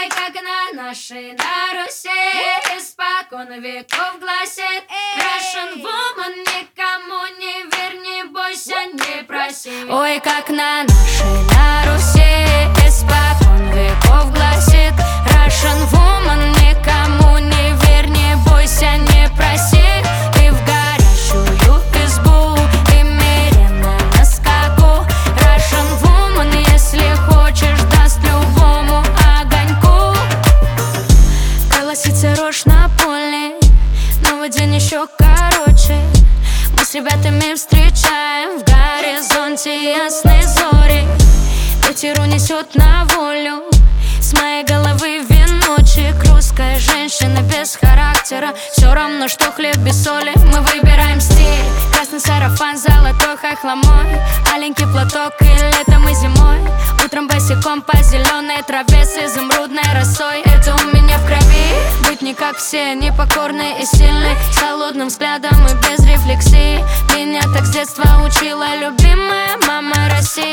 Ой, как на нашей на Руси испокон веков гласит: Russian woman, никому не верь, не бойся, не проси. Ой, как на нашей на Руси испокон веков гласит: Russian woman, никому не верь, не бойся, не проси. И в горящую избу, и меренно на скаку. Russian woman, если хочешь, даст любому огоньку. Колосится рожь на поле, новый день еще короче. Мы с ребятами встречаем в горизонте ясные зори. Ветер унесет на волю с моей головы веночек. Русская женщина без характера, все равно, что хлеб без соли. Мы выбираем стиль: красный сарафан, золотой хохломой, маленький платок и летом, и зимой. Утром босиком по зеленой траве с изумрудной росой. Это у меня в крови. Быть не как все, непокорный и сильный, с холодным взглядом и без рефлексии. Меня так с детства учила любимая мама Россия.